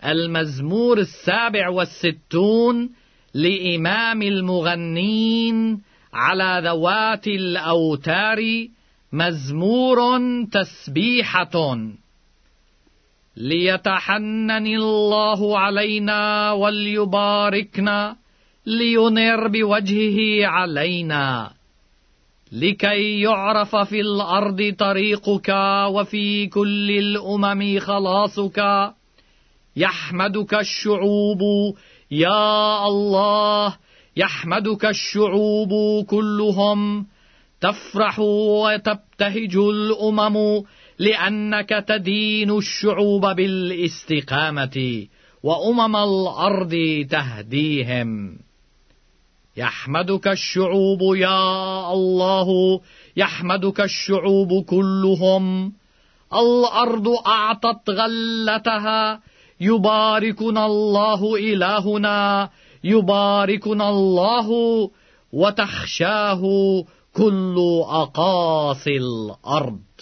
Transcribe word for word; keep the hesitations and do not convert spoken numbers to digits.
المزمور السابع والستون لإمام المغنين على ذوات الأوتار، مزمور تسبيحة. ليتحنن الله علينا وليباركنا، لينر بوجهه علينا، لكي يعرف في الأرض طريقك وفي كل الأمم خلاصك. يحمدك الشعوب يا الله، يحمدك الشعوب كلهم، تفرح وتبتهج الأمم، لأنك تدين الشعوب بالاستقامة وأمم الأرض تهديهم. يحمدك الشعوب يا الله، يحمدك الشعوب كلهم، الأرض أعطت غلتها، يباركنا الله إلهنا، يباركنا الله وتخشاه كل أقاصي الأرض.